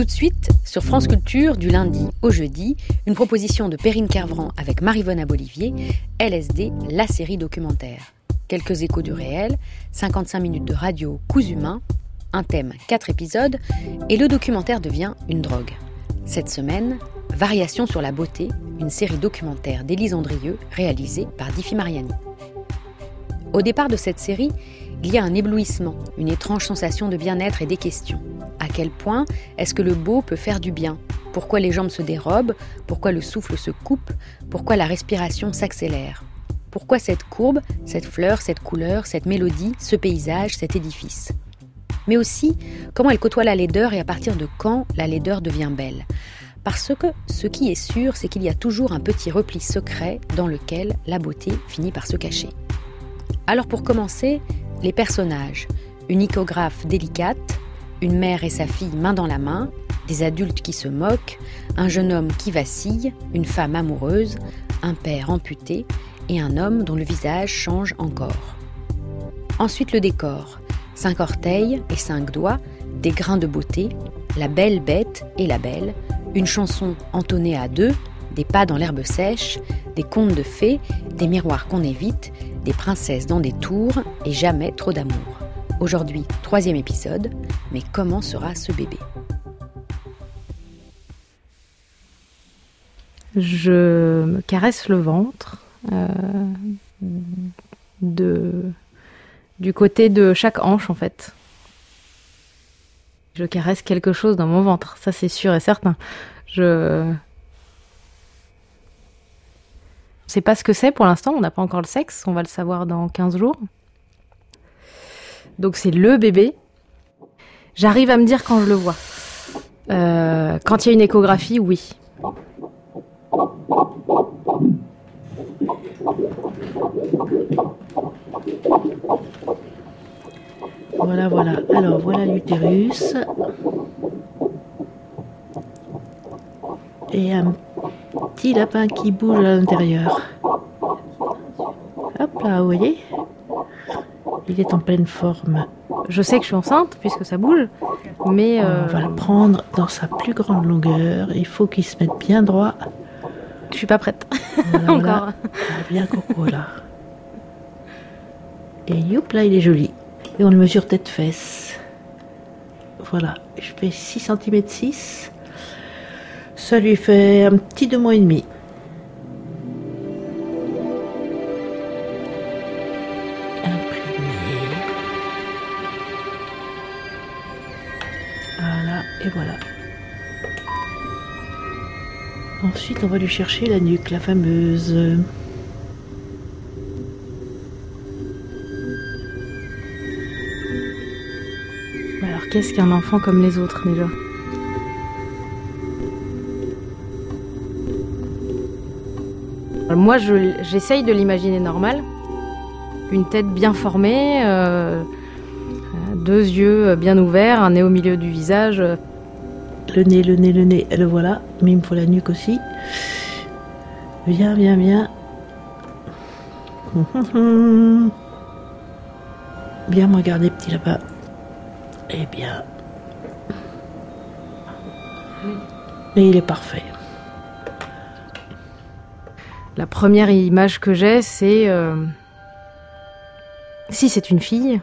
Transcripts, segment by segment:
Tout de suite, sur France Culture, du lundi au jeudi, une proposition de Perrine Kervran avec Maryvonne Abolivier, LSD, la série documentaire. Quelques échos du réel, 55 minutes de radio coups humains, un thème, 4 épisodes, et le documentaire devient une drogue. Cette semaine, Variations sur la beauté, une série documentaire d'Élise Andrieux, réalisée par Diffie Mariani. Au départ de cette série, il y a un éblouissement, une étrange sensation de bien-être et des questions. À quel point est-ce que le beau peut faire du bien ? Pourquoi les jambes se dérobent ? Pourquoi le souffle se coupe ? Pourquoi la respiration s'accélère ? Pourquoi cette courbe, cette fleur, cette couleur, cette mélodie, ce paysage, cet édifice ? Mais aussi, comment elle côtoie la laideur et à partir de quand la laideur devient belle ? Parce que ce qui est sûr, c'est qu'il y a toujours un petit repli secret dans lequel la beauté finit par se cacher. Alors pour commencer, les personnages. Une icographe délicate, une mère et sa fille main dans la main, des adultes qui se moquent, un jeune homme qui vacille, une femme amoureuse, un père amputé et un homme dont le visage change encore. Ensuite le décor, 5 orteils et 5 doigts, des grains de beauté, la belle bête et la belle, une chanson entonnée à 2, des pas dans l'herbe sèche, des contes de fées, des miroirs qu'on évite, des princesses dans des tours et jamais trop d'amour. Aujourd'hui, 3e épisode, mais comment sera ce bébé ? Je me caresse le ventre du côté de chaque hanche en fait. Je caresse quelque chose dans mon ventre, ça c'est sûr et certain. Je sais pas ce que c'est pour l'instant, on n'a pas encore le sexe, on va le savoir dans 15 jours. Donc c'est le bébé. J'arrive à me dire quand je le vois. Quand il y a une échographie, oui. Voilà. Alors, voilà l'utérus. Et un petit lapin qui bouge à l'intérieur. Hop là, vous voyez ? Il est en pleine forme. Je sais que je suis enceinte, puisque ça bouge, mais... On va le prendre dans sa plus grande longueur. Il faut qu'il se mette bien droit. Je suis pas prête. Voilà, encore. Bien coco, là. Et youp, là, il est joli. Et on le mesure tête-fesse. Voilà, je fais 6 cm 6. Ça lui fait un petit 2 mois et demi. Imprimé. Voilà, et voilà. Ensuite, on va lui chercher la nuque, la fameuse. Alors, qu'est-ce qu'un enfant comme les autres, déjà ? Moi, j'essaye de l'imaginer normal. Une tête bien formée, 2 yeux bien ouverts, un nez au milieu du visage. Le nez, le voilà. Mais il me faut la nuque aussi. Bien. Bien me regarder, petit lapin. Eh bien. Mais il est parfait. La première image que j'ai, c'est... si c'est une fille,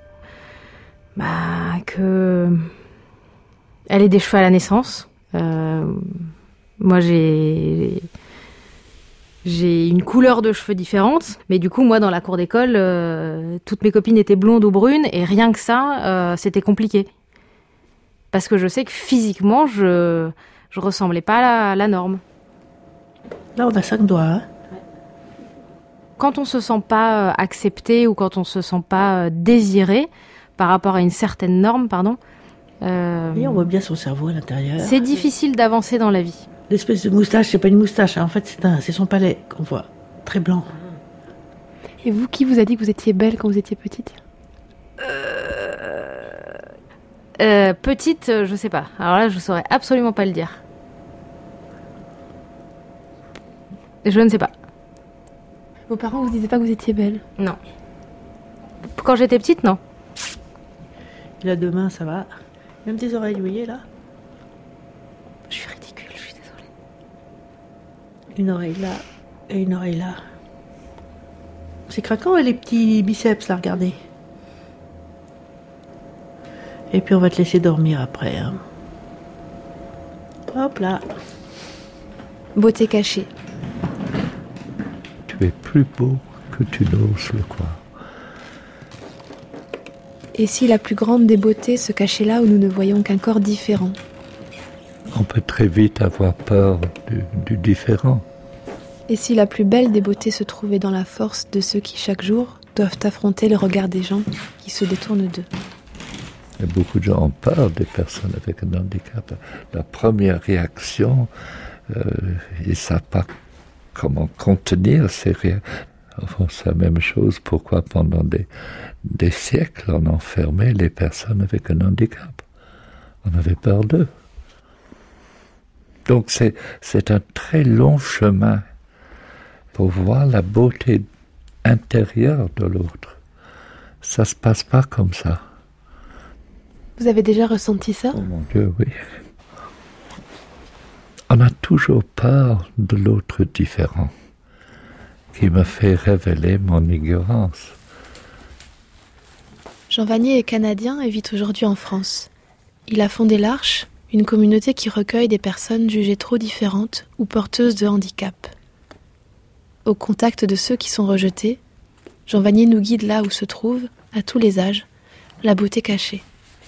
que... Elle ait des cheveux à la naissance. Moi, j'ai une couleur de cheveux différente. Mais du coup, moi, dans la cour d'école, toutes mes copines étaient blondes ou brunes. Et rien que ça, c'était compliqué. Parce que je sais que physiquement, je ressemblais pas à la norme. Là, on a 5 doigts. Hein. Quand on se sent pas accepté ou quand on se sent pas désiré par rapport à une certaine norme, Et on voit bien son cerveau à l'intérieur. C'est difficile d'avancer dans la vie. L'espèce de moustache, c'est pas une moustache. Hein. En fait, c'est son palais qu'on voit. Très blanc. Et vous, qui vous a dit que vous étiez belle quand vous étiez petite ? Petite, je sais pas. Alors là, je saurais absolument pas le dire. Je ne sais pas. Vos parents vous disaient pas que vous étiez belle ? Non. Quand j'étais petite, non. Il a 2 mains, ça va. Même des oreilles, vous voyez là ? Une oreille là et une oreille là. C'est craquant, les petits biceps là, regardez. Et puis on va te laisser dormir après. Hein. Hop là. Beauté cachée. Tu es plus beau que tu n'oses le croire. Et si la plus grande des beautés se cachait là où nous ne voyons qu'un corps différent? On peut très vite avoir peur du différent. Et si la plus belle des beautés se trouvait dans la force de ceux qui, chaque jour, doivent affronter le regard des gens qui se détournent d'eux? Et beaucoup de gens ont peur des personnes avec un handicap. La première réaction, ils ne savent pas comment contenir ces réactions. Enfin, c'est la même chose. Pourquoi pendant des siècles on enfermait les personnes avec un handicap? On avait peur d'eux. Donc c'est un très long chemin pour voir la beauté intérieure de l'autre. Ça se passe pas comme ça. Vous avez déjà ressenti ça? Oh mon Dieu, oui. On a toujours peur de l'autre différent, qui me fait révéler mon ignorance. Jean Vanier est canadien et vit aujourd'hui en France. Il a fondé l'Arche, une communauté qui recueille des personnes jugées trop différentes ou porteuses de handicap. Au contact de ceux qui sont rejetés, Jean Vanier nous guide là où se trouve, à tous les âges, la beauté cachée.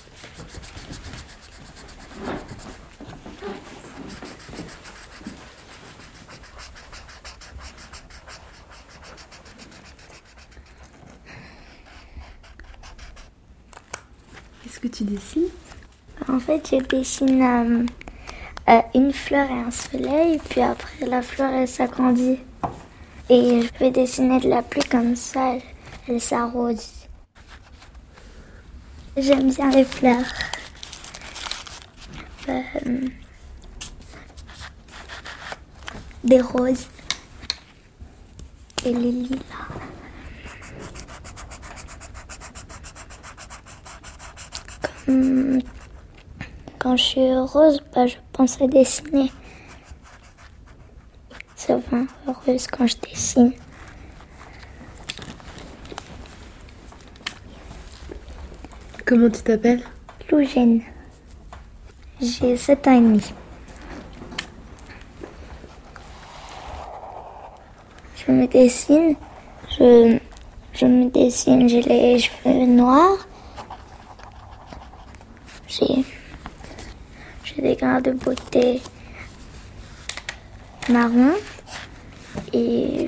Qu'est-ce que tu dessines? En fait, je dessine une fleur et un soleil, puis après la fleur, elle s'agrandit. Et je peux dessiner de la pluie comme ça, elle s'arrose. J'aime bien les fleurs. Des roses et les lilas. Quand je suis heureuse, je pense à dessiner. Ça me rend heureuse quand je dessine. Comment tu t'appelles? Lougène. J'ai 7 ans et demi. Je me dessine. Je me dessine, j'ai les cheveux noirs. J'ai des grains de beauté marron et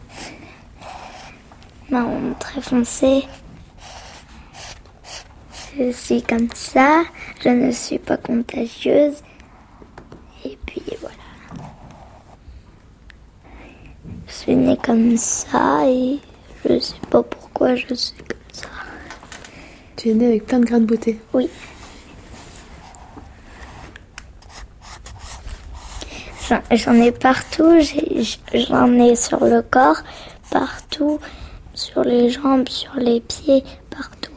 marron très foncé. Je suis comme ça, je ne suis pas contagieuse. Et puis voilà. Je suis née comme ça et je ne sais pas pourquoi je suis comme ça. Tu es née avec plein de grains de beauté. Oui. J'en ai partout, j'en ai sur le corps, partout, sur les jambes, sur les pieds, partout.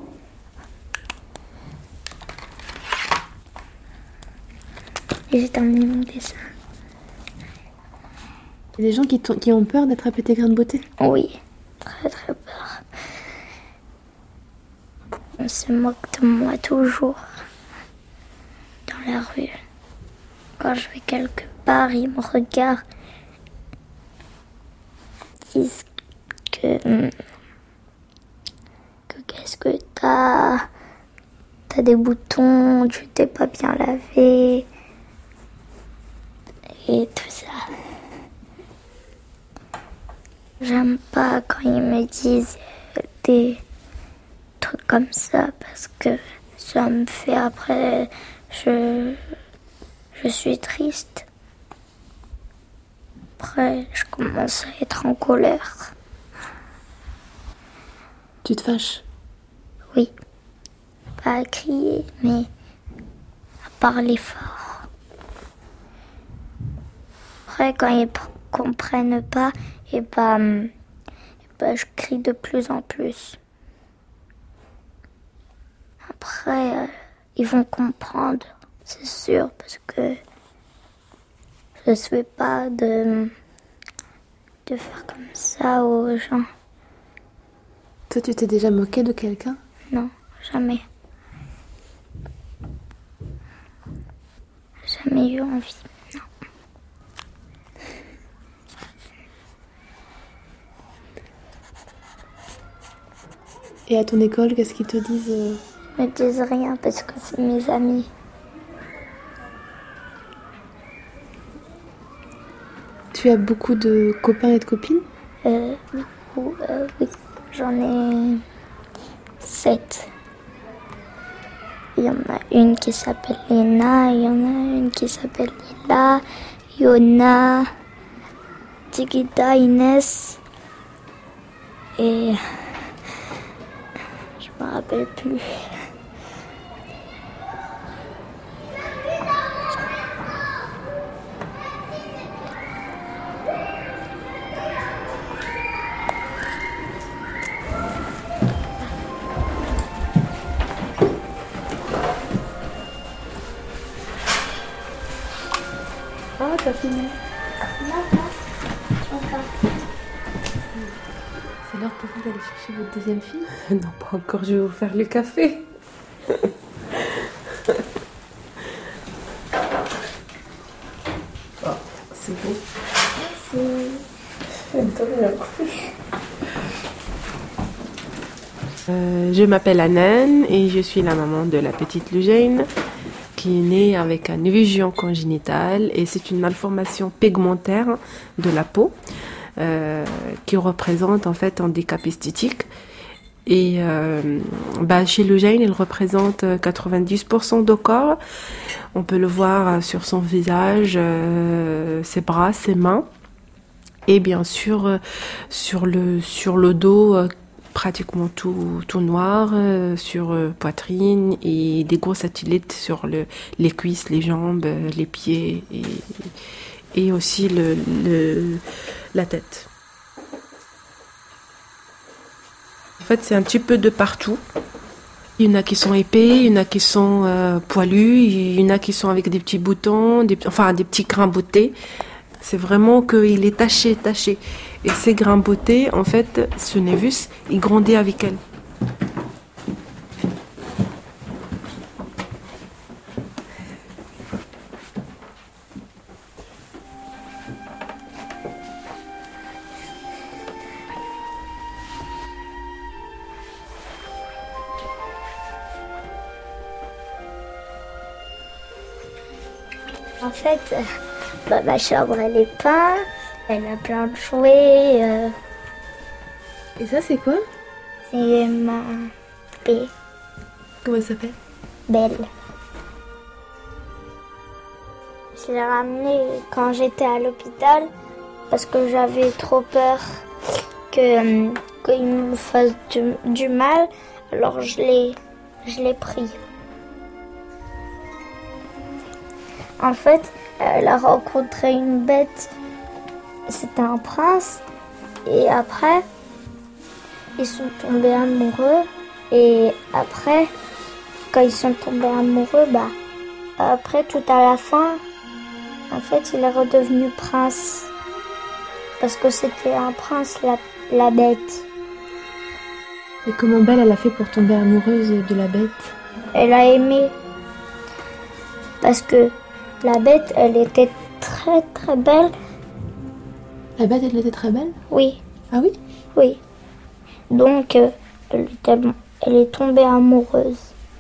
Et j'ai terminé mon dessin. Il y a des gens qui ont peur d'attraper tes grains de beauté? Oui, très très peur. On se moque de moi toujours, dans la rue. Quand je vais quelque part, ils me regardent. Ils disent que qu'est-ce que t'as? T'as des boutons, tu t'es pas bien lavé. Et tout ça. J'aime pas quand ils me disent des trucs comme ça parce que ça me fait après... Je suis triste. Après, je commence à être en colère. Tu te fâches? Oui. Pas à crier, mais à parler fort. Après, quand ils comprennent pas, et je crie de plus en plus. Après, ils vont comprendre. C'est sûr, parce que je souhaite pas de faire comme ça aux gens. Toi, tu t'es déjà moqué de quelqu'un? Non, jamais. Jamais eu envie. Non. Et à ton école, qu'est-ce qu'ils te disent? Ils me disent rien parce que c'est mes amis. Tu as beaucoup de copains et de copines? Oui, j'en ai 7. Il y en a une qui s'appelle Léna, il y en a une qui s'appelle Lila, Yona, Tigida, Inès et je me rappelle plus. Ah, t'as fini. C'est l'heure pour vous d'aller chercher votre deuxième fille? Non, pas encore, je vais vous faire le café. Oh, c'est beau. Je m'appelle Anan et je suis la maman de la petite Lujane qui est née avec une vision congénitale et c'est une malformation pigmentaire de la peau qui représente en fait un handicap esthétique. Et chez Lujane, elle représente 90% de corps. On peut le voir sur son visage, ses bras, ses mains. Et bien sûr, sur le dos, pratiquement tout noir, sur poitrine et des gros satellites sur les cuisses, les jambes, les pieds et aussi la tête. En fait, c'est un petit peu de partout. Il y en a qui sont épais, il y en a qui sont poilus, il y en a qui sont avec des petits boutons, des petits grains bottés. C'est vraiment qu'il est taché. Et ces grains bottés, en fait, ce névus, il grandit avec elle. En fait, ma chambre elle est peinte, elle a plein de jouets. Et ça, c'est quoi? C'est ma poupée Comment elle s'appelle? Belle. Je l'ai ramenée quand j'étais à l'hôpital parce que j'avais trop peur qu'il me fasse du mal. Alors je l'ai pris. En fait, elle a rencontré une bête, c'était un prince, et après, ils sont tombés amoureux, et après, quand ils sont tombés amoureux, après, tout à la fin, en fait, il est redevenu prince, parce que c'était un prince, la bête. Et comment Belle, elle a fait pour tomber amoureuse de la bête? Elle a aimé, parce que la bête, elle était très très belle. La bête, elle était très belle? Oui. Ah oui? Oui. Donc, elle est tombée amoureuse.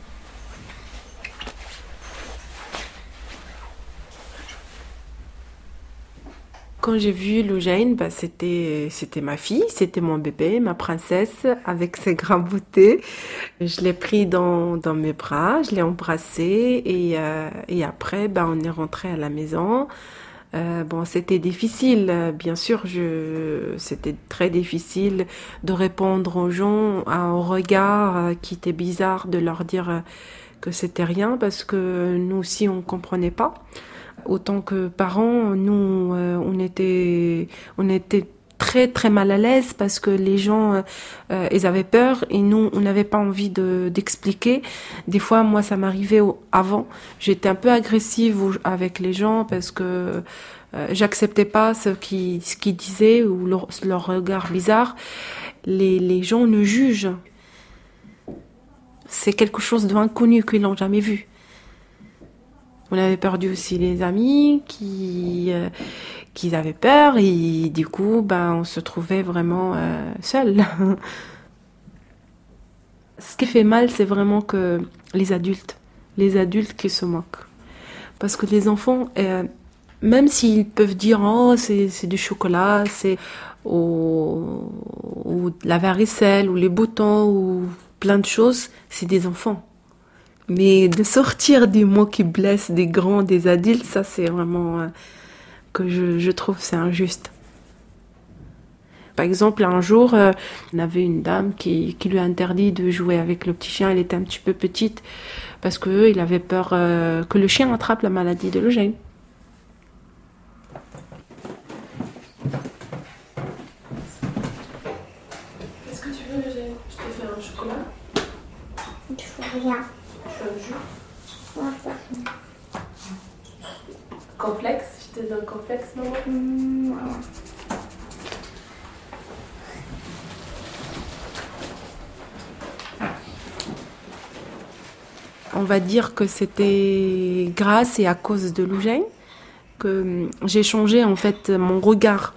Quand j'ai vu Lujane, c'était ma fille, c'était mon bébé, ma princesse, avec ses grands beautés. Je l'ai pris dans mes bras, je l'ai embrassé et après, on est rentré à la maison. C'était difficile, bien sûr, c'était très difficile de répondre aux gens, au regard qui était bizarre de leur dire que c'était rien parce que nous aussi on comprenait pas. Autant que parents, nous, on était très très mal à l'aise parce que les gens, ils avaient peur et nous, on n'avait pas envie d'expliquer. Des fois, moi, ça m'arrivait avant. J'étais un peu agressive avec les gens parce que j'acceptais pas ce qu'ils disaient ou leur regard bizarre. Les gens nous jugent. C'est quelque chose d'inconnu qu'ils n'ont jamais vu. On avait perdu aussi les amis qui avaient peur et du coup, on se trouvait vraiment seuls. Ce qui fait mal, c'est vraiment que les adultes qui se moquent. Parce que les enfants, même s'ils peuvent dire « Oh, c'est du chocolat, c'est ou la varicelle, ou les boutons, ou plein de choses », c'est des enfants. Mais de sortir des mots qui blessent des grands, des adultes, ça c'est vraiment que je trouve c'est injuste. Par exemple, un jour, on avait une dame qui lui a interdit de jouer avec le petit chien. Elle était un petit peu petite parce qu'il avait peur que le chien attrape la maladie de l'Eugène. Qu'est-ce que tu veux, Eugène? Je te fais un chocolat? Je fais rien. Je fais un jus? Ouais, ça. Complexe? Je te donne complexe, non? Non. On va dire que c'était grâce et à cause de l'Eugène que j'ai changé en fait mon regard.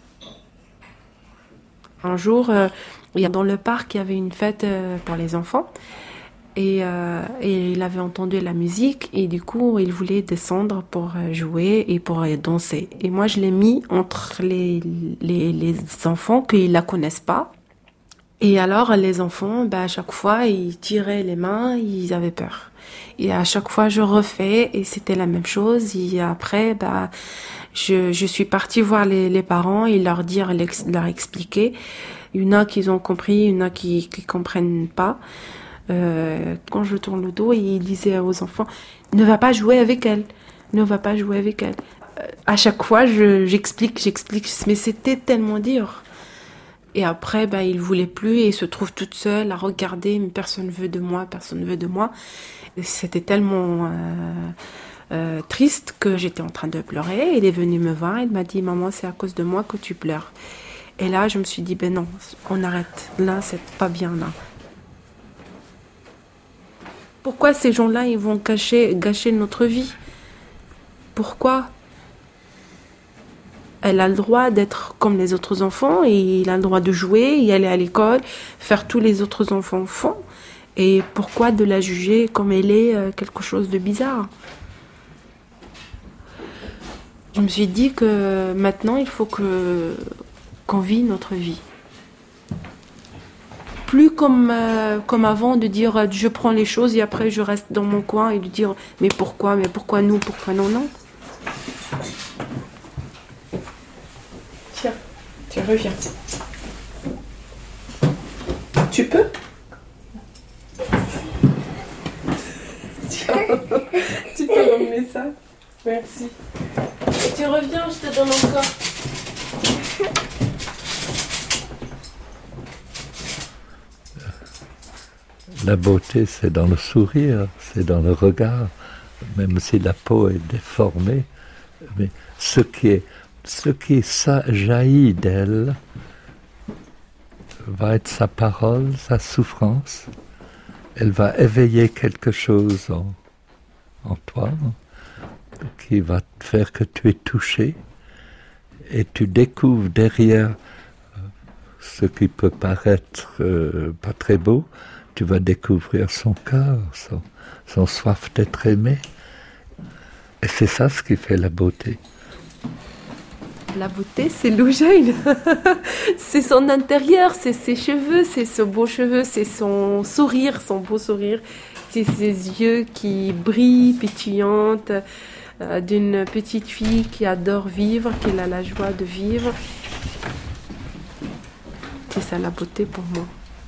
Un jour, dans le parc, il y avait une fête pour les enfants et il avait entendu la musique et du coup, il voulait descendre pour jouer et pour danser. Et moi, je l'ai mis entre les enfants qui ne la connaissent pas. Et alors, les enfants, à chaque fois, ils tiraient les mains, ils avaient peur. Et à chaque fois, je refais, et c'était la même chose. Et après, je suis partie voir les parents et leur expliquer. Il y en a qui ont compris, il y en a qui comprennent pas. Quand je tourne le dos, il disait aux enfants, ne va pas jouer avec elle, ne va pas jouer avec elle. À chaque fois, j'explique, mais c'était tellement dur. Et après, il voulait plus et il se trouve toute seule à regarder, mais personne ne veut de moi. Et c'était tellement triste que j'étais en train de pleurer. Il est venu me voir, il m'a dit « Maman, c'est à cause de moi que tu pleures ». Et là, je me suis dit « non, on arrête. Là, c'est pas bien, là. » Pourquoi ces gens-là, ils vont gâcher notre vie? Pourquoi? Elle a le droit d'être comme les autres enfants et il a le droit de jouer, y aller à l'école, faire tous les autres enfants font. Et pourquoi de la juger comme elle est quelque chose de bizarre? Je me suis dit que maintenant, il faut qu'on vit notre vie. Plus comme avant de dire je prends les choses et après je reste dans mon coin et de dire mais pourquoi nous, pourquoi non. Tiens, reviens. Tu peux? Tiens, tu peux emmener ça? Merci. Et tu reviens, je te donne encore. La beauté, c'est dans le sourire, c'est dans le regard, même si la peau est déformée. Mais ce qui ça jaillit d'elle va être sa parole, sa souffrance. Elle va éveiller quelque chose en toi qui va te faire que tu es touché et tu découvres derrière ce qui peut paraître pas très beau, tu vas découvrir son cœur, son soif d'être aimé. Et c'est ça ce qui fait la beauté. La beauté, c'est l'Eugène. C'est son intérieur, c'est ses cheveux, c'est ses beaux cheveux, c'est son sourire, son beau sourire. C'est ses yeux qui brillent, pétillantes, d'une petite fille qui adore vivre, qui a la joie de vivre. C'est ça la beauté pour moi.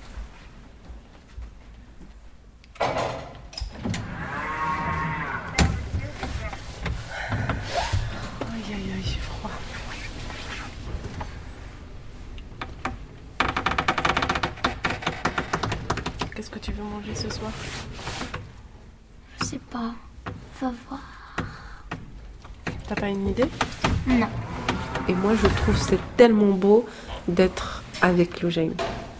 Qu'est-ce que tu veux manger ce soir? Je sais pas. Va voir. T'as pas une idée? Non. Et moi, je trouve c'est tellement beau d'être avec Lujane.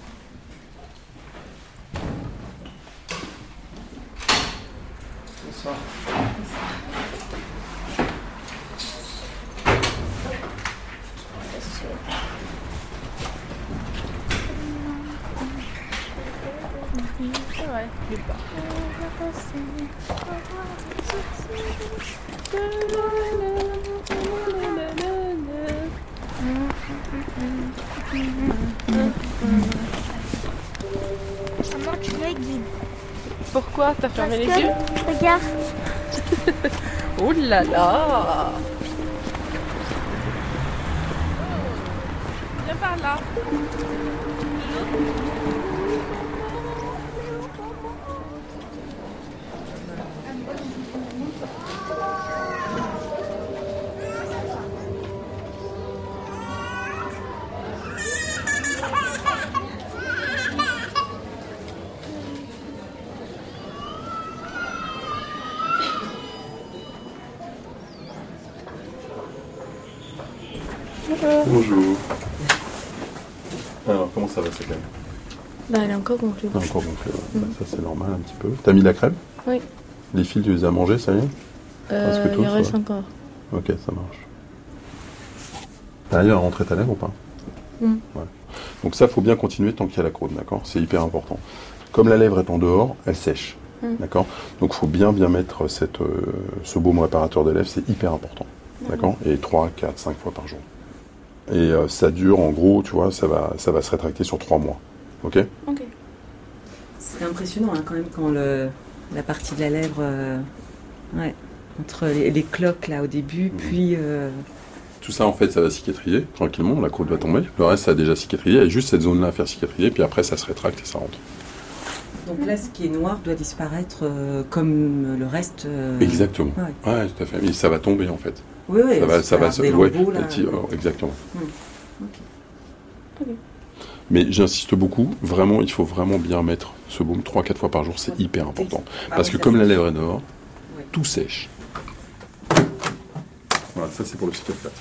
Bonsoir. Maman, tu me guides. Pourquoi t'as fermé les Parce que, yeux? regarde. Oh là là! Viens par là. Bonjour. Alors, comment ça va, cette crème? Bah, elle est encore gonflée. Encore gonflé, ouais. Ça, c'est normal un petit peu. T'as mis la crème? Oui. Les fils, tu les as mangés, ça y est? Presque tous, Il en reste ouais. encore. Ok, ça marche. T'arrives à rentrer ta lèvre ou pas? Ouais. Donc ça, faut bien continuer tant qu'il y a la croûte, d'accord? C'est hyper important. Comme la lèvre est en dehors, elle sèche, d'accord? Donc faut bien mettre ce baume réparateur de lèvres, c'est hyper important, d'accord? Et 3, 4, 5 fois par jour. Et ça dure, en gros, tu vois, ça va se rétracter sur 3 mois, ok? Ok. C'est impressionnant hein, quand même quand la partie de la lèvre, entre les cloques là au début, puis... Tout ça, en fait, ça va cicatriser tranquillement, la croûte va tomber. Le reste, ça a déjà cicatrisé. Il y a juste cette zone-là à faire cicatriser, puis après, ça se rétracte et ça rentre. Donc là, ce qui est noir doit disparaître comme le reste. Exactement. Ouais. Ouais, tout à fait. Mais ça va tomber, en fait. Oui, Ça va se... ouais, exactement. Ok. Mais j'insiste beaucoup, vraiment, il faut vraiment bien mettre ce baume 3-4 fois par jour, c'est hyper important. Parce que comme la lèvre est dehors, tout sèche. Voilà, ça c'est pour le cicatrice.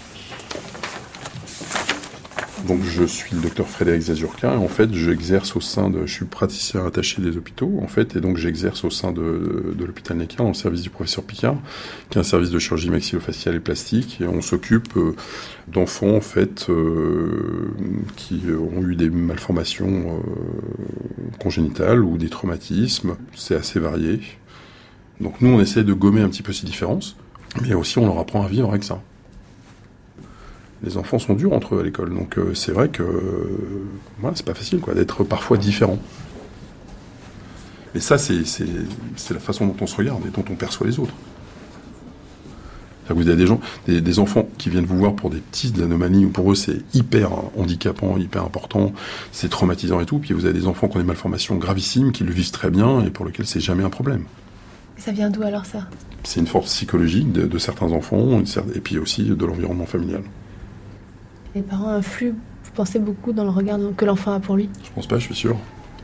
Donc je suis le docteur Frédéric Zazurka et en fait j'exerce au sein de... Je suis praticien attaché des hôpitaux en fait et donc j'exerce au sein de l'hôpital Necker dans le service du professeur Picard qui est un service de chirurgie maxillofaciale et plastique et on s'occupe d'enfants en fait qui ont eu des malformations congénitales ou des traumatismes. C'est assez varié. Donc nous on essaie de gommer un petit peu ces différences mais aussi on leur apprend à vivre avec ça. Les enfants sont durs entre eux à l'école, donc c'est vrai que voilà, c'est pas facile quoi, d'être parfois différent. Mais ça, c'est la façon dont on se regarde et dont on perçoit les autres. Vous avez des gens, des enfants qui viennent vous voir pour des petites anomalies, où pour eux c'est hyper handicapant, hyper important, c'est traumatisant et tout, puis vous avez des enfants qui ont des malformations gravissimes, qui le vivent très bien et pour lesquels c'est jamais un problème. Et ça vient d'où alors ça? C'est une force psychologique de certains enfants et puis aussi de l'environnement familial. Les parents influent, vous pensez, beaucoup dans le regard que l'enfant a pour lui? Je pense pas, je suis sûr.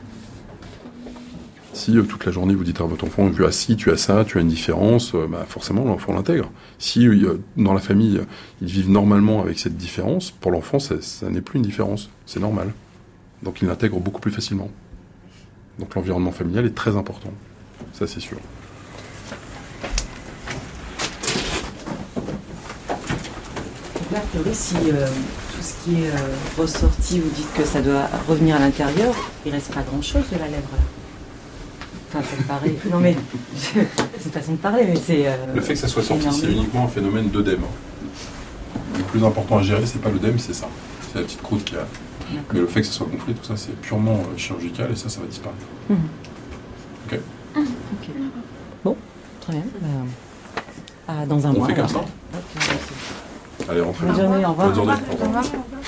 Si toute la journée vous dites à votre enfant, tu as ci, tu as ça, tu as une différence, forcément l'enfant l'intègre. Si dans la famille, ils vivent normalement avec cette différence, pour l'enfant, ça n'est plus une différence, c'est normal. Donc il l'intègre beaucoup plus facilement. Donc l'environnement familial est très important, ça c'est sûr. Là, a priori, si tout ce qui est ressorti, vous dites que ça doit revenir à l'intérieur, il reste pas grand-chose de la lèvre là. Enfin, ça me paraît... Non mais, c'est une façon de parler, mais c'est... Le fait que ça soit sorti, c'est uniquement un phénomène d'œdème. Le plus important à gérer, c'est pas l'œdème, c'est ça. C'est la petite croûte qu'il y a. Mais le fait que ça soit gonflé, tout ça, c'est purement chirurgical et ça va disparaître. Ok. Ok. Bon, très bien. Dans un mois. On fait comme alors. ça. Allez, rentrez. Bonne journée, au revoir. Bonne journée. Au revoir.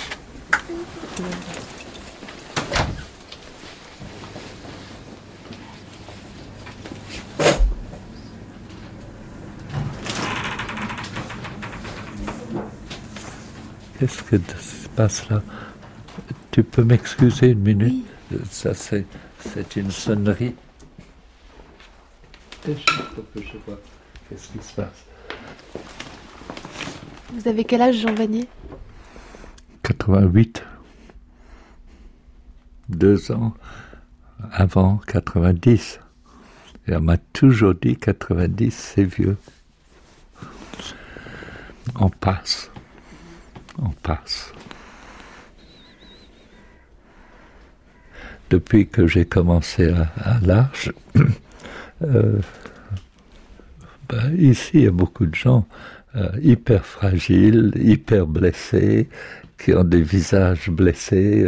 Qu'est-ce que se passe là? Tu peux m'excuser une minute? Oui. Ça, c'est une sonnerie. Je sais pas. Qu'est-ce qui se passe? Vous avez quel âge, Jean Vanier ? 88. 2 ans avant 90. Et on m'a toujours dit 90, c'est vieux. On passe. Depuis que j'ai commencé à l'Arche, ici il y a beaucoup de gens hyper fragiles, hyper blessés, qui ont des visages blessés.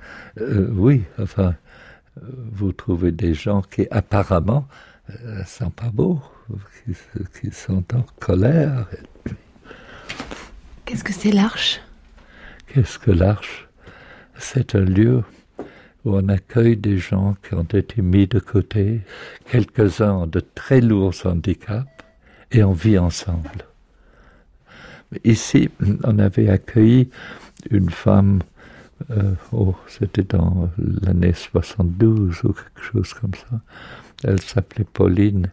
Vous trouvez des gens qui apparemment sont pas beaux, qui sont en colère. Qu'est-ce que c'est l'Arche ? Qu'est-ce que l'Arche ? C'est un lieu où on accueille des gens qui ont été mis de côté, quelques-uns ont de très lourds handicaps, et on vit ensemble. Ici, on avait accueilli une femme, c'était dans l'année 72 ou quelque chose comme ça. Elle s'appelait Pauline.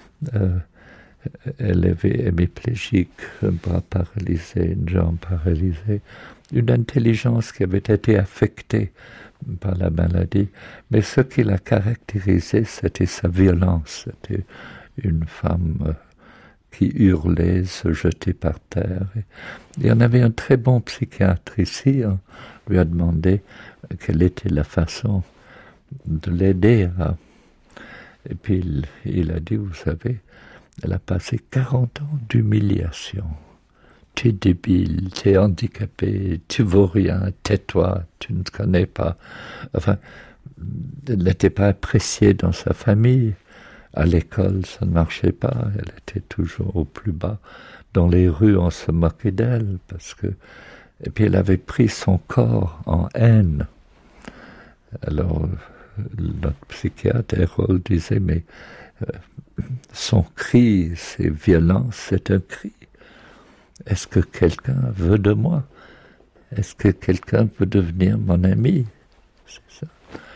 Elle avait hémiplégique, un bras paralysé, une jambe paralysée, une intelligence qui avait été affectée par la maladie. Mais ce qui la caractérisait, c'était sa violence. C'était une femme qui hurlait, se jetait par terre. Et on avait un très bon psychiatre ici. On lui a demandé quelle était la façon de l'aider. Et puis il a dit, vous savez, elle a passé 40 ans d'humiliation. Tu es débile, tu es handicapé, tu vaux rien, tais-toi, tu ne te connais pas. Enfin, elle n'était pas appréciée dans sa famille. À l'école, ça ne marchait pas. Elle était toujours au plus bas. Dans les rues, on se moquait d'elle parce que. Et puis elle avait pris son corps en haine. Alors, notre psychiatre, Errol, disait, mais son cri, ses violences, c'est un cri. Est-ce que quelqu'un veut de moi ? Est-ce que quelqu'un peut devenir mon ami ? C'est ça.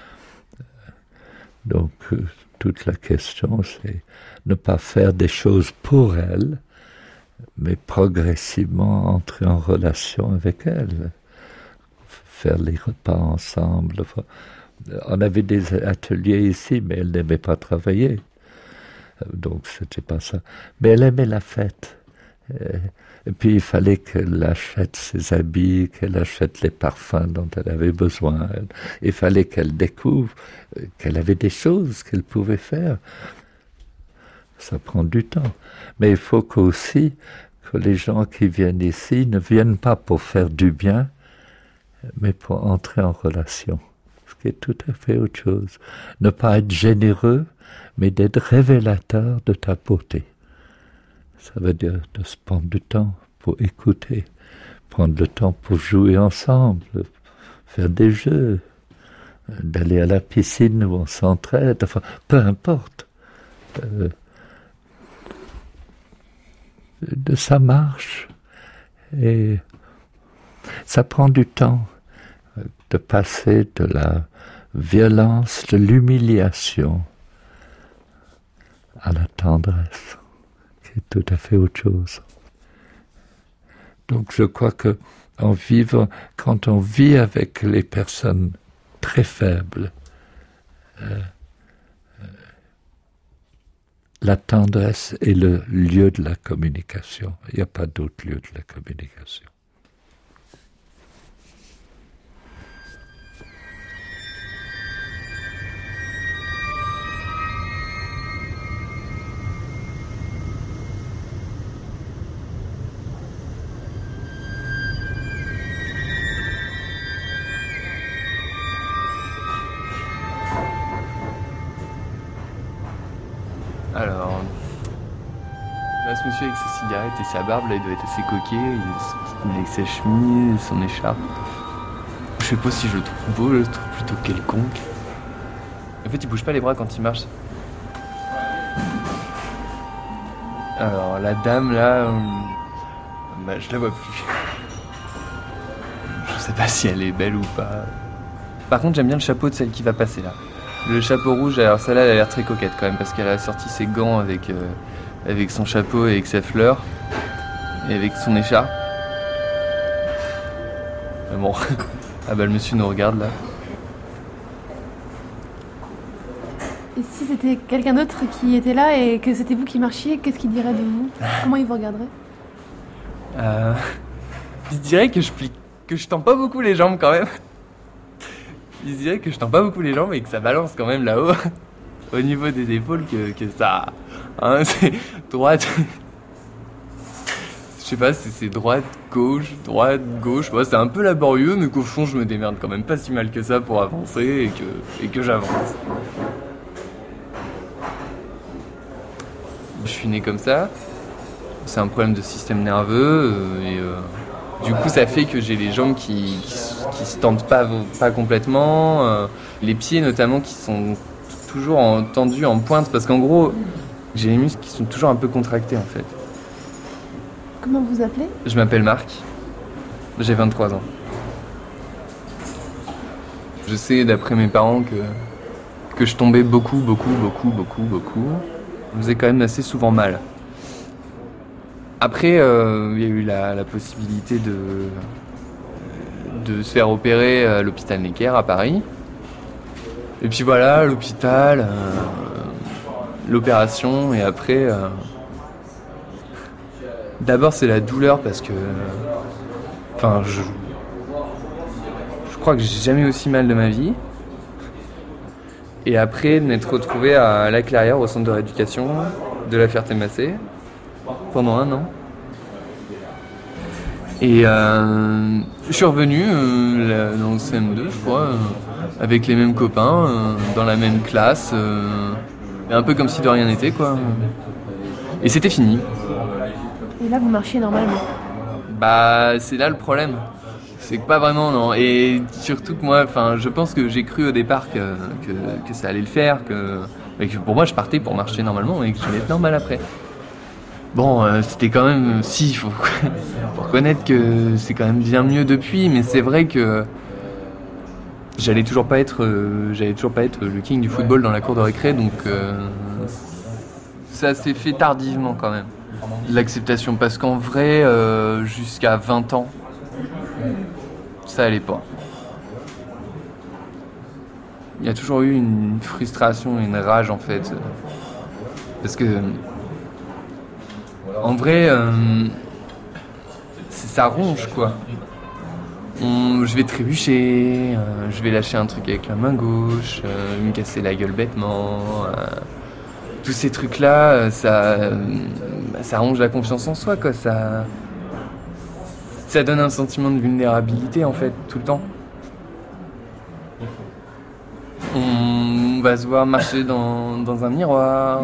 Donc, toute la question, c'est ne pas faire des choses pour elle, mais progressivement entrer en relation avec elle. Faire les repas ensemble. On avait des ateliers ici, mais elle n'aimait pas travailler. Donc, c'était pas ça. Mais elle aimait la fête. Et puis, il fallait qu'elle achète ses habits, qu'elle achète les parfums dont elle avait besoin. Il fallait qu'elle découvre qu'elle avait des choses qu'elle pouvait faire. Ça prend du temps. Mais il faut aussi que les gens qui viennent ici ne viennent pas pour faire du bien, mais pour entrer en relation. Ce qui est tout à fait autre chose. Ne pas être généreux, mais d'être révélateur de ta beauté. Ça veut dire de se prendre du temps pour écouter, prendre le temps pour jouer ensemble, faire des jeux, d'aller à la piscine où on s'entraide, enfin, peu importe. Ça marche. Et ça prend du temps de passer de la violence, de l'humiliation à la tendresse, qui est tout à fait autre chose. Donc je crois que quand on vit avec les personnes très faibles, la tendresse est le lieu de la communication. Il n'y a pas d'autre lieu de la communication. Alors, là, ce monsieur avec sa cigarette et sa barbe, là, il doit être assez coquet, avec sa chemise, son écharpe. Je sais pas si je le trouve beau, je le trouve plutôt quelconque. En fait, il bouge pas les bras quand il marche. Alors, la dame, là, je la vois plus. Je sais pas si elle est belle ou pas. Par contre, j'aime bien le chapeau de celle qui va passer, là. Le chapeau rouge, alors celle-là, elle a l'air très coquette quand même, parce qu'elle a sorti ses gants avec son chapeau et avec sa fleur, et avec son écharpe. Mais bon, ah bah le monsieur nous regarde là. Et si c'était quelqu'un d'autre qui était là et que c'était vous qui marchiez, qu'est-ce qu'il dirait de vous? Comment il vous regarderait? Il se dirait que je tends pas beaucoup les jambes quand même. Il se dirait que je tends pas beaucoup les jambes et que ça balance quand même là-haut. Au niveau des épaules, que ça... Hein, c'est droite... Je sais pas si c'est droite, gauche. Bah, c'est un peu laborieux, mais qu'au fond, je me démerde quand même pas si mal que ça pour avancer et que j'avance. Je suis né comme ça. C'est un problème de système nerveux du coup, ça fait que j'ai les jambes qui se tendent pas complètement. Les pieds, notamment, qui sont toujours tendus en pointe. Parce qu'en gros, j'ai les muscles qui sont toujours un peu contractés, en fait. Comment vous appelez? Je m'appelle Marc. J'ai 23 ans. Je sais, d'après mes parents, que je tombais beaucoup. Je me faisais quand même assez souvent mal. Après, il y a eu la possibilité de se faire opérer à l'hôpital Necker à Paris. Et puis voilà, l'hôpital, l'opération, et après... D'abord, c'est la douleur parce que... Enfin, je crois que j'ai jamais aussi mal de ma vie. Et après, de m'être retrouvé à La Clairière, au centre de rééducation de la Ferté-Macé, pendant 1 an. Et je suis revenu dans le CM2, je crois, avec les mêmes copains, dans la même classe, un peu comme si de rien n'était, quoi. Et c'était fini. Et là, vous marchiez normalement? Bah, c'est là le problème. C'est que pas vraiment, non. Et surtout que moi, je pense que j'ai cru au départ que ça allait le faire, et que pour moi, je partais pour marcher normalement et que j'allais être normal après. Bon, c'était quand même... Si, faut reconnaître que c'est quand même bien mieux depuis, mais c'est vrai que j'allais toujours pas être le king du football dans la cour de récré, donc ça s'est fait tardivement quand même. L'acceptation, parce qu'en vrai, jusqu'à 20 ans, ça allait pas. Il y a toujours eu une frustration et une rage en fait. Parce que, en vrai, ça ronge quoi. Je vais trébucher, je vais lâcher un truc avec la main gauche, me casser la gueule bêtement. Tous ces trucs-là, ça ronge la confiance en soi, quoi. Ça donne un sentiment de vulnérabilité, en fait, tout le temps. On va se voir marcher dans un miroir.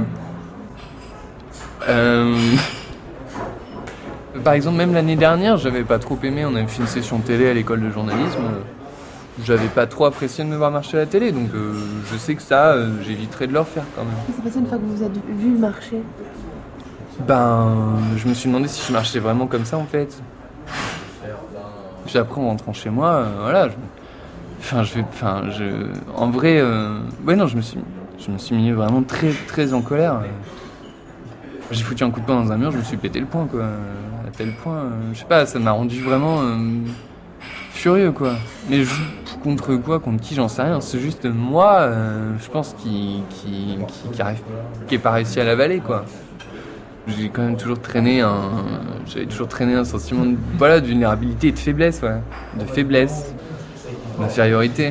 Par exemple, même l'année dernière, j'avais pas trop aimé. On avait fait une session télé à l'école de journalisme. J'avais pas trop apprécié de me voir marcher à la télé, donc je sais que ça, j'éviterai de le refaire quand même. C'est passé une fois que vous vous êtes vu marcher? Je me suis demandé si je marchais vraiment comme ça en fait. Puis après, en rentrant chez moi, voilà. En vrai, ouais non, je me suis mis vraiment très très en colère. J'ai foutu un coup de poing dans un mur, je me suis pété le poing quoi. À tel point, je sais pas, ça m'a rendu vraiment furieux quoi. Mais contre quoi, contre qui, j'en sais rien. C'est juste moi, je pense qui est pas réussi à l'avaler quoi. J'ai quand même toujours traîné un sentiment de vulnérabilité et de faiblesse, ouais. De faiblesse, d'infériorité.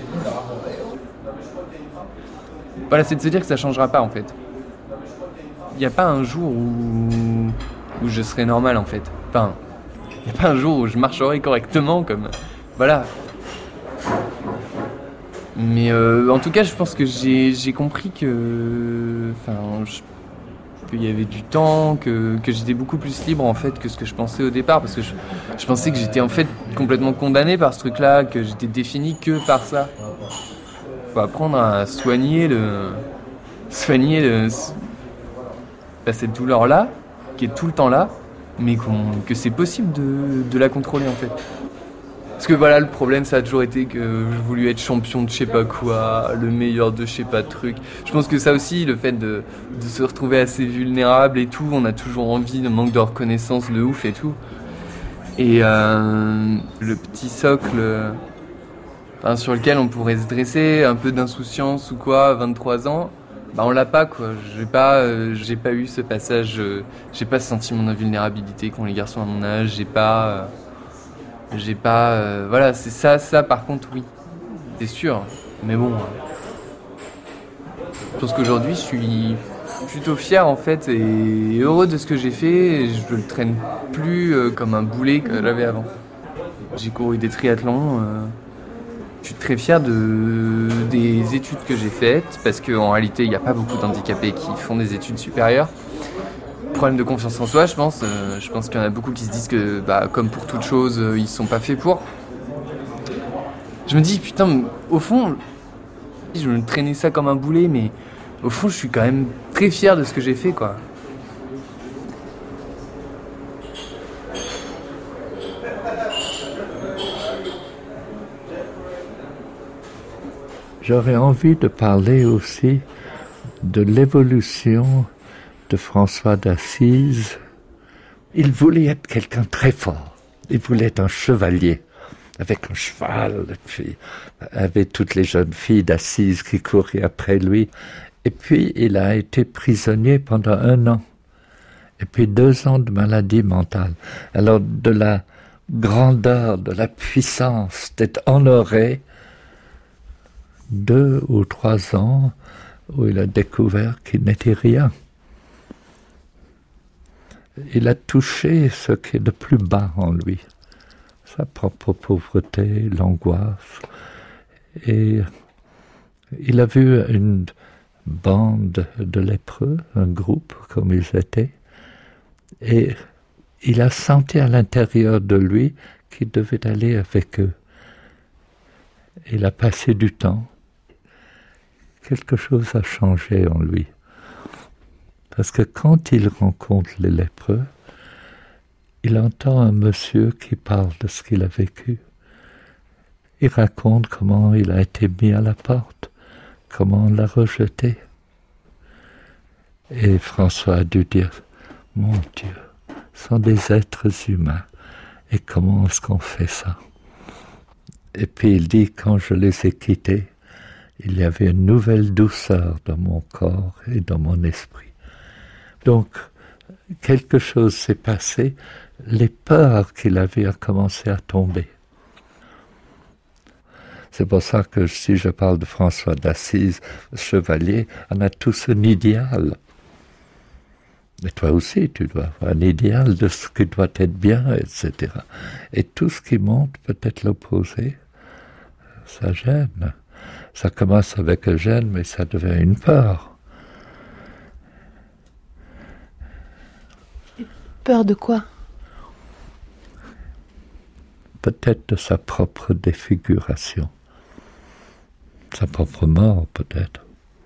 Voilà, c'est de se dire que ça changera pas en fait. Il n'y a pas un jour où je serai normal en fait. Enfin, il n'y a pas un jour où je marcherai correctement comme... Voilà. Mais en tout cas, je pense que j'ai compris que... qu'il y avait du temps, que j'étais beaucoup plus libre en fait que ce que je pensais au départ, parce que je pensais que j'étais en fait complètement condamné par ce truc-là, que j'étais défini que par ça. Faut apprendre à soigner cette douleur-là, qui est tout le temps là, mais que c'est possible de la contrôler en fait. Parce que voilà, le problème ça a toujours été que je voulais être champion de je sais pas quoi, le meilleur de je sais pas de truc. Je pense que ça aussi, le fait de se retrouver assez vulnérable et tout, on a toujours envie, de manque de reconnaissance de ouf et tout. Et le petit socle sur lequel on pourrait se dresser, un peu d'insouciance ou quoi, à 23 ans, on l'a pas, quoi. J'ai pas eu ce passage, j'ai pas ce sentiment d'invulnérabilité qu'ont les garçons à mon âge, voilà, c'est ça par contre, oui, c'est sûr. Mais bon, je pense qu'aujourd'hui, je suis plutôt fier en fait et heureux de ce que j'ai fait. Et je le traîne plus comme un boulet que j'avais avant. J'ai couru des triathlons. Je suis très fier des études que j'ai faites parce qu'en réalité, il n'y a pas beaucoup d'handicapés qui font des études supérieures. Problème de confiance en soi, je pense. Je pense qu'il y en a beaucoup qui se disent que, comme pour toute chose, ils sont pas faits pour. Je me dis, putain, au fond, je me traînais ça comme un boulet, mais au fond, je suis quand même très fier de ce que j'ai fait, quoi. J'aurais envie de parler aussi de l'évolution de François d'Assise. Il voulait être quelqu'un de très fort. Il voulait être un chevalier avec un cheval, et puis avec toutes les jeunes filles d'Assise qui couraient après lui. Et puis il a été prisonnier pendant 1 an. Et puis 2 ans de maladie mentale. Alors de la grandeur, de la puissance, d'être honoré, 2 ou 3 ans où il a découvert qu'il n'était rien. Il a touché ce qui est de plus bas en lui, sa propre pauvreté, l'angoisse. Et il a vu une bande de lépreux, un groupe comme ils étaient, et il a senti à l'intérieur de lui qu'il devait aller avec eux. Il a passé du temps. Quelque chose a changé en lui. Parce que quand il rencontre les lépreux, il entend un monsieur qui parle de ce qu'il a vécu. Il raconte comment il a été mis à la porte, comment on l'a rejeté. Et François a dû dire, mon Dieu, ce sont des êtres humains, et comment est-ce qu'on fait ça? Et puis il dit, quand je les ai quittés, il y avait une nouvelle douceur dans mon corps et dans mon esprit. Donc, quelque chose s'est passé, les peurs qu'il avait ont commencé à tomber. C'est pour ça que si je parle de François d'Assise, chevalier, on a tous un idéal. Et toi aussi, tu dois avoir un idéal de ce qui doit être bien, etc. Et tout ce qui monte peut être l'opposé. Ça gêne. Ça commence avec un gêne, mais ça devient une peur. Peur de quoi? Peut-être de sa propre défiguration. Sa propre mort, peut-être.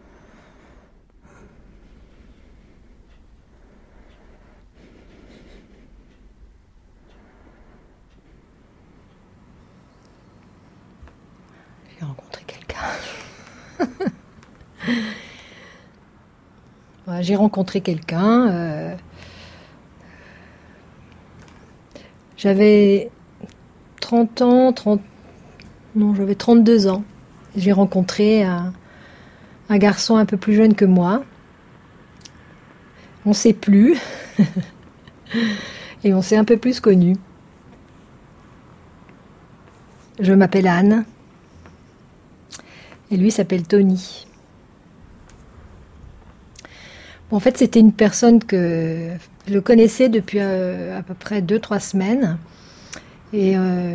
J'ai rencontré quelqu'un. Ouais, j'ai rencontré quelqu'un. J'avais 30 ans, j'avais 32 ans. J'ai rencontré un garçon un peu plus jeune que moi. On ne s'est plus. Et on s'est un peu plus connus. Je m'appelle Anne. Et lui s'appelle Tony. Bon, en fait, c'était une personne que je le connaissais depuis à peu près 2-3 semaines. Et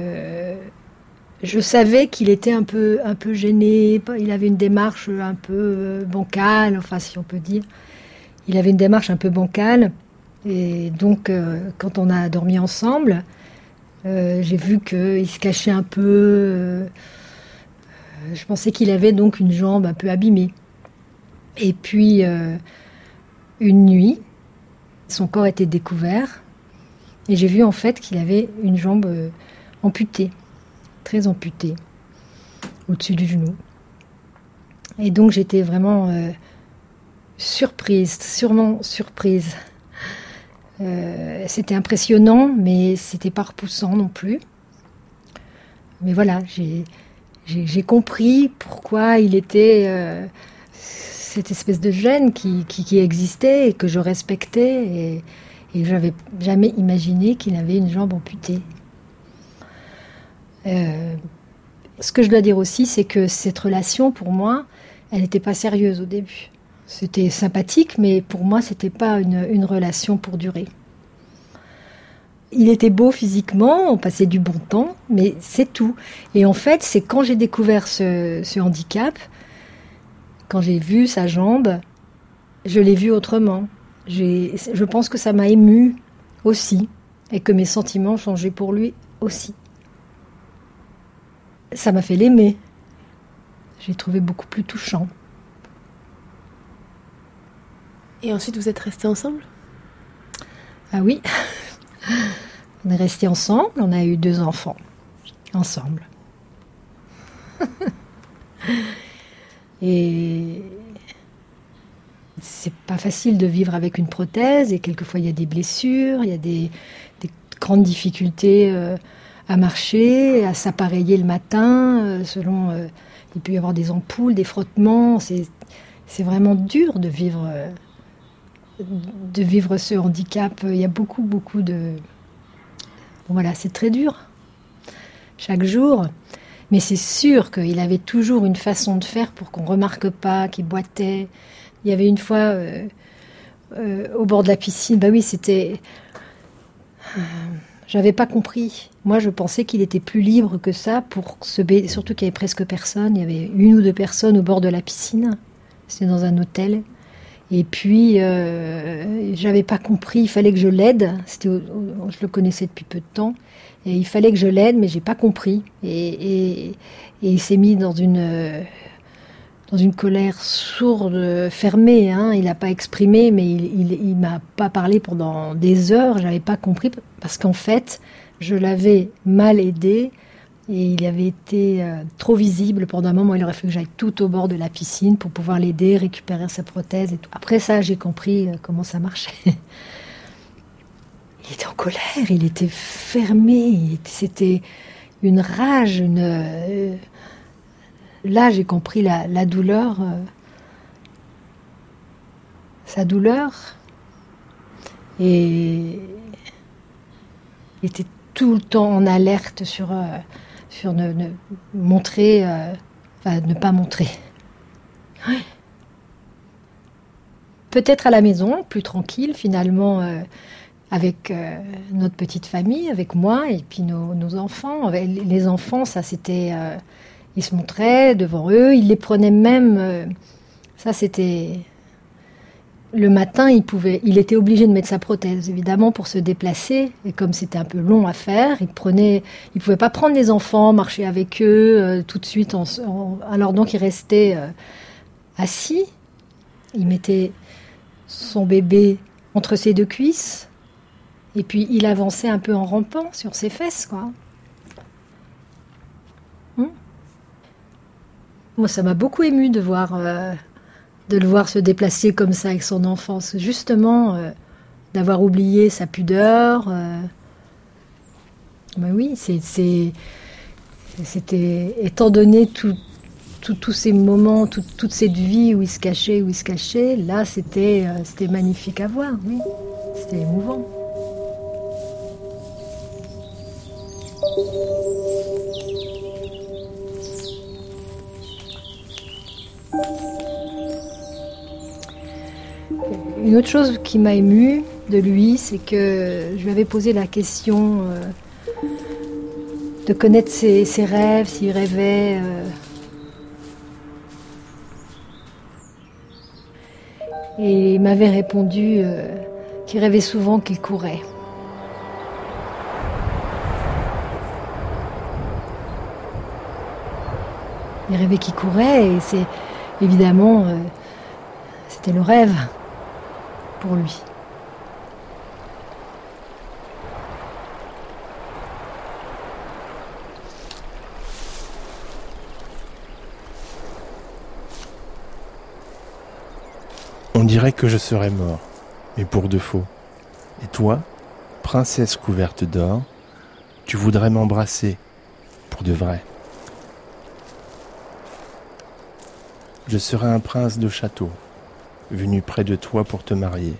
je savais qu'il était un peu gêné. Il avait une démarche un peu bancale, enfin, si on peut dire. Il avait une démarche un peu bancale. Et donc, quand on a dormi ensemble, j'ai vu qu'il se cachait un peu. Je pensais qu'il avait donc une jambe un peu abîmée. Et puis, une nuit, son corps était découvert. Et j'ai vu en fait qu'il avait une jambe amputée, très amputée, au-dessus du genou. Et donc j'étais vraiment surprise, sûrement surprise. C'était impressionnant, mais c'était pas repoussant non plus. Mais voilà, j'ai compris pourquoi il était cette espèce de gène qui existait et que je respectais, et j'avais jamais imaginé qu'il avait une jambe amputée. Ce que je dois dire aussi, c'est que cette relation, pour moi, elle n'était pas sérieuse au début. C'était sympathique, mais pour moi, c'était pas une relation pour durer. Il était beau physiquement, on passait du bon temps, mais c'est tout. Et en fait, c'est quand j'ai découvert ce handicap, quand j'ai vu sa jambe, je l'ai vu autrement. Je pense que ça m'a émue aussi, et que mes sentiments ont changé pour lui aussi. Ça m'a fait l'aimer. J'ai trouvé beaucoup plus touchant. Et ensuite, vous êtes restés ensemble ? Ah oui, on est restés ensemble, on a eu 2 enfants, ensemble. Et c'est pas facile de vivre avec une prothèse, et quelquefois il y a des blessures, il y a des grandes difficultés à marcher, à s'appareiller le matin, il peut y avoir des ampoules, des frottements, c'est vraiment dur de vivre ce handicap. Il y a beaucoup de... Bon, voilà, c'est très dur, chaque jour. Mais c'est sûr qu'il avait toujours une façon de faire pour qu'on ne remarque pas qu'il boitait. Il y avait une fois, au bord de la piscine, bah oui, c'était... j'avais pas compris. Moi, je pensais qu'il était plus libre que ça pour se baigner. Surtout qu'il y avait presque personne. Il y avait 1 ou 2 personnes au bord de la piscine. C'était dans un hôtel. Et puis, j'avais pas compris. Il fallait que je l'aide. Je le connaissais depuis peu de temps. Et il fallait que je l'aide, mais j'ai pas compris. Et il s'est mis dans une colère sourde, fermée. Hein. Il n'a pas exprimé, mais il m'a pas parlé pendant des heures. J'avais pas compris parce qu'en fait, je l'avais mal aidé et il avait été trop visible. Pendant un moment, il aurait fallu que j'aille tout au bord de la piscine pour pouvoir l'aider, récupérer sa prothèse et tout. Après ça, j'ai compris comment ça marchait. Il était en colère, il était fermé, c'était une rage, là, j'ai compris la douleur, sa douleur, et il était tout le temps en alerte sur ne montrer, ne pas montrer. Oui. Peut-être à la maison, plus tranquille, finalement, avec notre petite famille, avec moi, et puis nos enfants. Les enfants, ça c'était... ils se montraient devant eux, ils les prenaient même... ça c'était... Le matin, il était obligé de mettre sa prothèse, évidemment, pour se déplacer. Et comme c'était un peu long à faire, il pouvait pas prendre les enfants, marcher avec eux tout de suite. Alors donc, il restait assis. Il mettait son bébé entre ses 2 cuisses. Et puis, il avançait un peu en rampant sur ses fesses, quoi. Moi, ça m'a beaucoup émue de le voir se déplacer comme ça avec son enfance. Justement, d'avoir oublié sa pudeur. Ben oui, c'était... Étant donné tous ces moments, toute cette vie où il se cachait, là, c'était magnifique à voir, oui. C'était émouvant. Une autre chose qui m'a émue de lui, c'est que je lui avais posé la question de connaître ses rêves, s'il rêvait. Et il m'avait répondu qu'il rêvait souvent qu'il courait. Il rêvait qu'il courait et c'est évidemment c'était le rêve pour lui. On dirait que je serais mort, mais pour de faux. Et toi, princesse couverte d'or, tu voudrais m'embrasser, pour de vrai. Je serai un prince de château, venu près de toi pour te marier.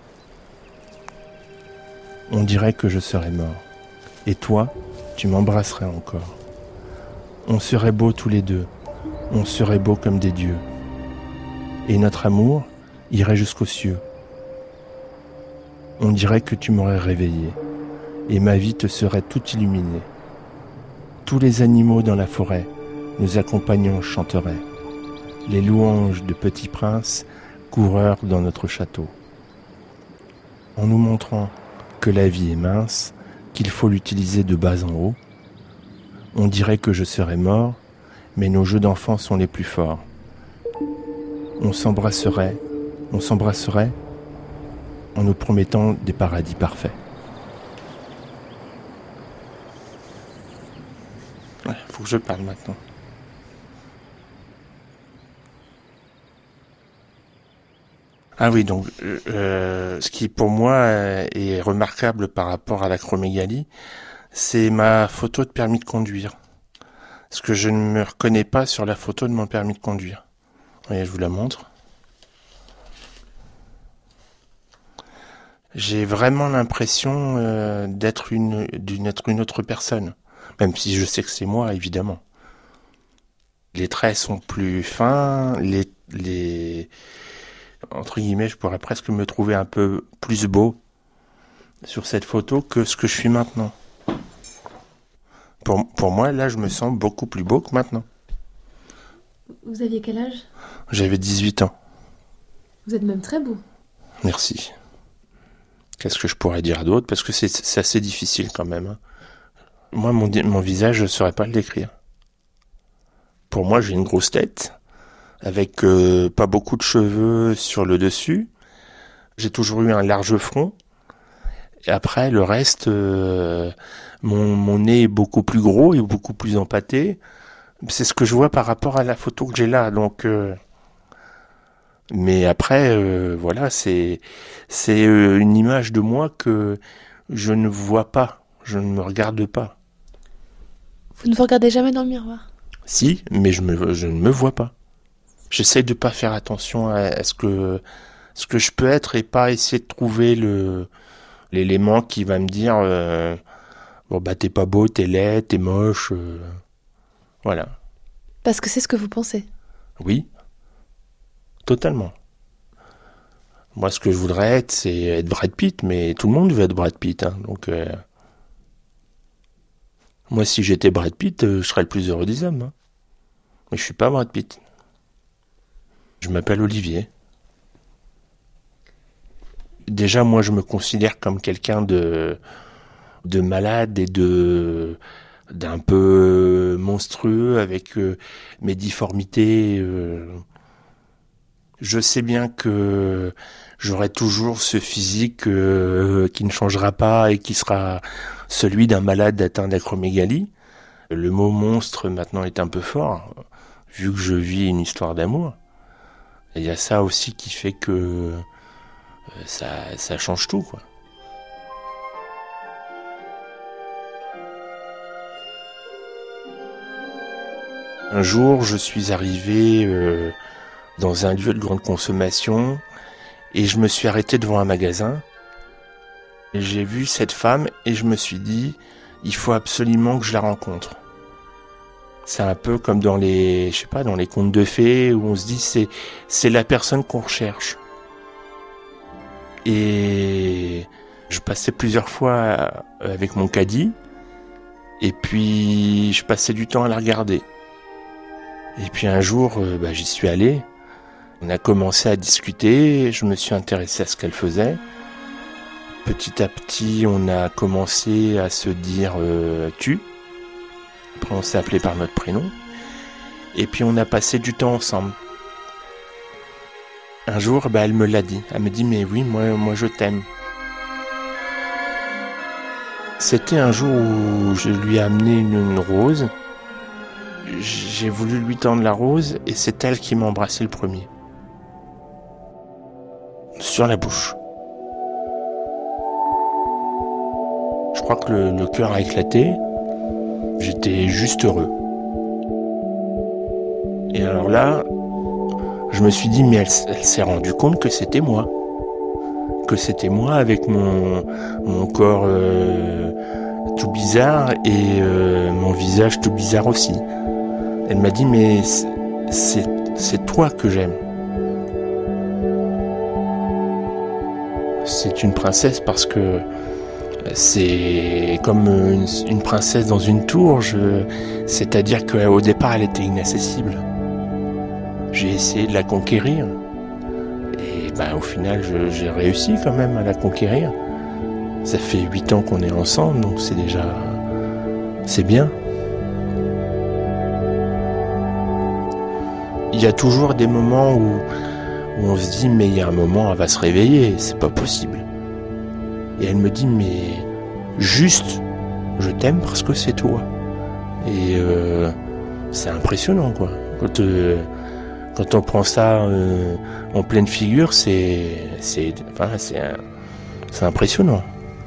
On dirait que je serais mort. Et toi, tu m'embrasserais encore. On serait beaux tous les deux. On serait beaux comme des dieux. Et notre amour irait jusqu'aux cieux. On dirait que tu m'aurais réveillé. Et ma vie te serait toute illuminée. Tous les animaux dans la forêt, nous accompagnant, chanteraient les louanges de petits princes, coureurs dans notre château. En nous montrant que la vie est mince, qu'il faut l'utiliser de bas en haut, on dirait que je serais mort, mais nos jeux d'enfants sont les plus forts. On s'embrasserait en nous promettant des paradis parfaits. Ouais, faut que je parle maintenant. Ah oui, donc ce qui pour moi est remarquable par rapport à l'acromégalie, c'est ma photo de permis de conduire. Parce que je ne me reconnais pas sur la photo de mon permis de conduire. Voyez, je vous la montre. J'ai vraiment l'impression d'être une autre personne. Même si je sais que c'est moi, évidemment. Les traits sont plus fins, entre guillemets, je pourrais presque me trouver un peu plus beau sur cette photo que ce que je suis maintenant. Pour moi, là, je me sens beaucoup plus beau que maintenant. Vous aviez quel âge ? J'avais 18 ans. Vous êtes même très beau. Merci. Qu'est-ce que je pourrais dire d'autre ? Parce que c'est assez difficile quand même. Moi, mon visage, je ne saurais pas le décrire. Pour moi, j'ai une grosse tête, avec pas beaucoup de cheveux sur le dessus. J'ai toujours eu un large front. Et après, le reste, mon nez est beaucoup plus gros et beaucoup plus empâté. C'est ce que je vois par rapport à la photo que j'ai là. Donc, mais après, voilà, c'est une image de moi que je ne vois pas. Je ne me regarde pas. Vous ne vous regardez jamais dans le miroir ? Si, mais je ne me vois pas. J'essaie de pas faire attention à ce que je peux être et pas essayer de trouver l'élément qui va me dire bon bah t'es pas beau, t'es laid, t'es moche, voilà. Parce que c'est ce que vous pensez. Oui, totalement. Moi ce que je voudrais être, c'est être Brad Pitt, mais tout le monde veut être Brad Pitt, hein, donc moi si j'étais Brad Pitt, je serais le plus heureux des hommes, hein. Mais je suis pas Brad Pitt. Je m'appelle Olivier. Déjà, moi, je me considère comme quelqu'un de malade et d'un peu monstrueux avec mes difformités. Je sais bien que j'aurai toujours ce physique qui ne changera pas et qui sera celui d'un malade atteint d'acromégalie. Le mot monstre maintenant est un peu fort, vu que je vis une histoire d'amour. Et il y a ça aussi qui fait que ça change tout, quoi. Un jour, je suis arrivé dans un lieu de grande consommation et je me suis arrêté devant un magasin. Et j'ai vu cette femme et je me suis dit, il faut absolument que je la rencontre. C'est un peu comme dans les contes de fées où on se dit c'est la personne qu'on recherche. Et je passais plusieurs fois avec mon caddie et puis je passais du temps à la regarder. Et puis un jour, j'y suis allé. On a commencé à discuter, je me suis intéressé à ce qu'elle faisait. Petit à petit, on a commencé à se dire tu. Après, on s'est appelé par notre prénom. Et puis, on a passé du temps ensemble. Un jour, elle me l'a dit. Elle me dit, mais oui, moi je t'aime. C'était un jour où je lui ai amené une rose. J'ai voulu lui tendre la rose et c'est elle qui m'a embrassé le premier. Sur la bouche. crois que le cœur a éclaté. J'étais juste heureux. Et alors là, je me suis dit, mais elle s'est rendue compte que c'était moi. Que c'était moi avec mon corps tout bizarre et mon visage tout bizarre aussi. Elle m'a dit, mais c'est toi que j'aime. C'est une princesse parce que c'est comme une princesse dans une tour, c'est-à-dire qu'au départ elle était inaccessible. J'ai essayé de la conquérir et au final j'ai réussi quand même à la conquérir. Ça fait 8 ans qu'on est ensemble, donc c'est bien. Il y a toujours des moments où on se dit mais il y a un moment elle va se réveiller, c'est pas possible. Et elle me dit mais juste je t'aime parce que c'est toi. Et c'est impressionnant quoi. Quand on prend ça en pleine figure, c'est impressionnant.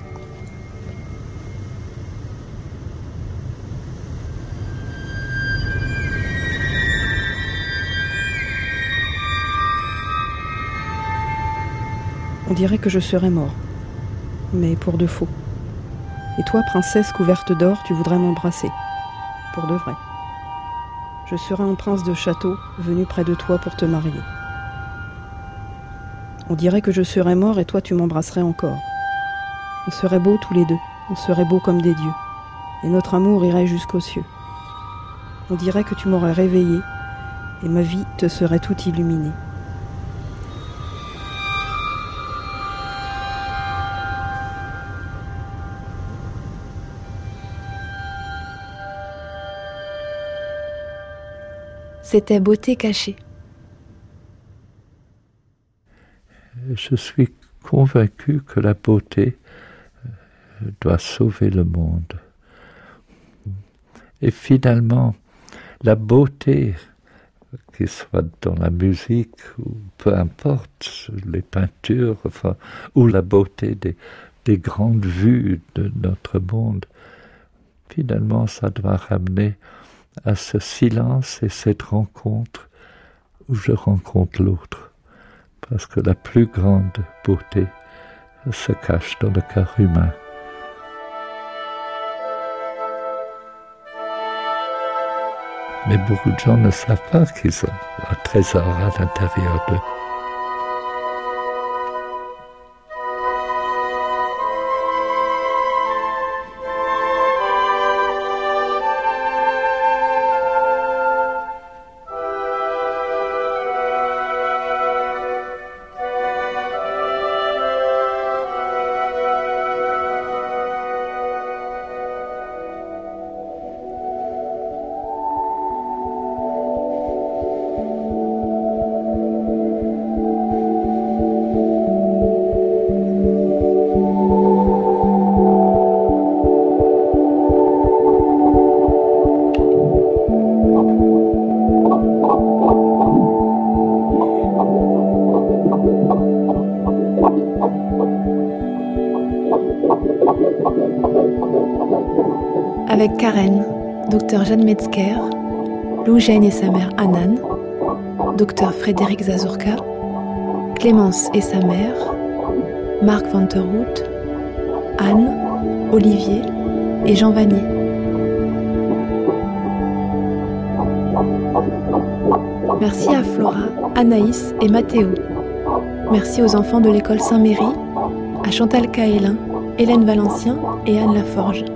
On dirait que je serais mort, mais pour de faux. Et toi, princesse couverte d'or, tu voudrais m'embrasser, pour de vrai. Je serais un prince de château, venu près de toi pour te marier. On dirait que je serais mort et toi tu m'embrasserais encore. On serait beaux tous les deux, on serait beaux comme des dieux, et notre amour irait jusqu'aux cieux. On dirait que tu m'aurais réveillé, et ma vie te serait toute illuminée. C'était Beauté cachée. Je suis convaincu que la beauté doit sauver le monde. Et finalement, la beauté, qu'il soit dans la musique ou peu importe, les peintures, ou la beauté des grandes vues de notre monde, finalement ça doit ramener à ce silence et cette rencontre où je rencontre l'autre. Parce que la plus grande beauté se cache dans le cœur humain. Mais beaucoup de gens ne savent pas qu'ils ont un trésor à l'intérieur d'eux. Avec Karen, Dr Jeanne Metzger, Lou Jane et sa mère Anan, Dr Frédéric Zazurka, Clémence et sa mère, Marc Vanterhout, Anne, Olivier et Jean Vanier. Merci à Flora, Anaïs et Mathéo. Merci aux enfants de l'école Saint-Méry, à Chantal Caélin, Hélène Valencien et Anne Laforge.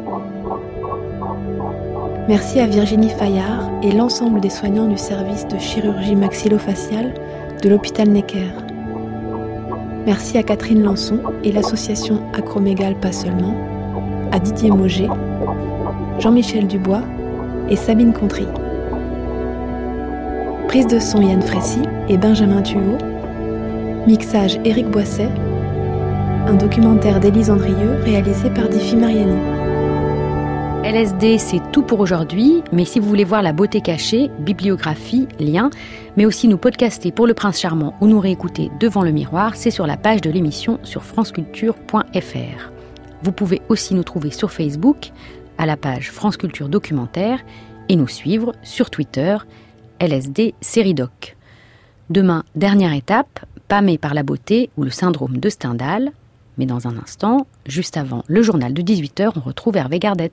Merci à Virginie Fayard et l'ensemble des soignants du service de chirurgie maxillofaciale de l'hôpital Necker. Merci à Catherine Lançon et l'association Acromégale Pas Seulement, à Didier Mauger, Jean-Michel Dubois et Sabine Contry. Prise de son Yann Frécy et Benjamin Thuot. Mixage Éric Boisset. Un documentaire d'Élise Andrieux réalisé par Diffie Mariani. LSD, c'est tout pour aujourd'hui, mais si vous voulez voir la beauté cachée, bibliographie, lien, mais aussi nous podcaster pour Le Prince Charmant ou nous réécouter devant le miroir, c'est sur la page de l'émission sur franceculture.fr. Vous pouvez aussi nous trouver sur Facebook, à la page France Culture Documentaire, et nous suivre sur Twitter, LSD Série Doc. Demain, dernière étape, Pâmé par la beauté ou le syndrome de Stendhal. Mais dans un instant, juste avant le journal de 18h, on retrouve Hervé Gardet.